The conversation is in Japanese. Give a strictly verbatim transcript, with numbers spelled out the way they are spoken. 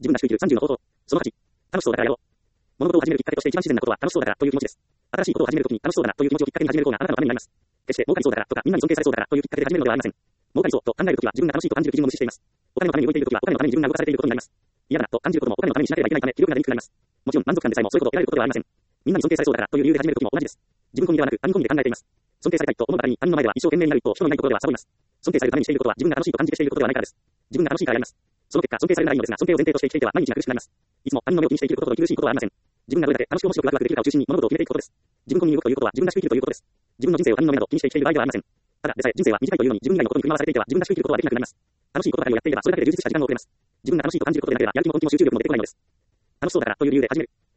自分らしく生きるさんじゅうの方法。そのはち、楽しそうだからやろう。物事を始めるきっかけとして一番自然なことは楽しそうだからという気持ちです。新しいことを始めるときに楽しそうだなという気持ちをきっかけに始める方があなたのためになります。決して儲かりそうだからとかみんなに尊敬されそうだからというきっかけで始めるのではありません。儲かりそうと考えるときは自分が楽しいと感じる基準を無視しています。お金のために動いているときはお金のために自分が動かされていることになります。嫌だなと感じることもお金のためにしなければいけないため気力が出にくくなります。もちろん満足感でさえもそういうことを得られることではありません。みんなに尊敬されそうだからという理由で始めるときも同じです。自分込みではなく他人込みで考えています。尊敬されたいと思う方に他人の前では一生懸命になると人のいないところではサボります。尊敬されるためにしていることは自分が楽しいと感じてしていることではないからです。自分が楽しいからやります。その結果尊敬されるならいいのですが尊敬を前提として生きていては毎日が苦しくなります。いつも他人の目を気にして生きることと息苦しいことはありません。自分がどれだけ楽しく面白くワクワクできるかを中心に物事を決めていくことです。自分込みに動くということは自分らしく生きるということです。自分の人生を他人の目など気にして生きている場合ではありません。ただでさえ人生は短いというのに自分以外のことに振り回されていては自分らしく生きることはできなくなります。楽しいことだけをやっていればそれだけで充実した時間が送れます。自分が楽しいと感じることでなければやる気も根気も集中力も出てこないのです。楽しそうだからという理由で始める。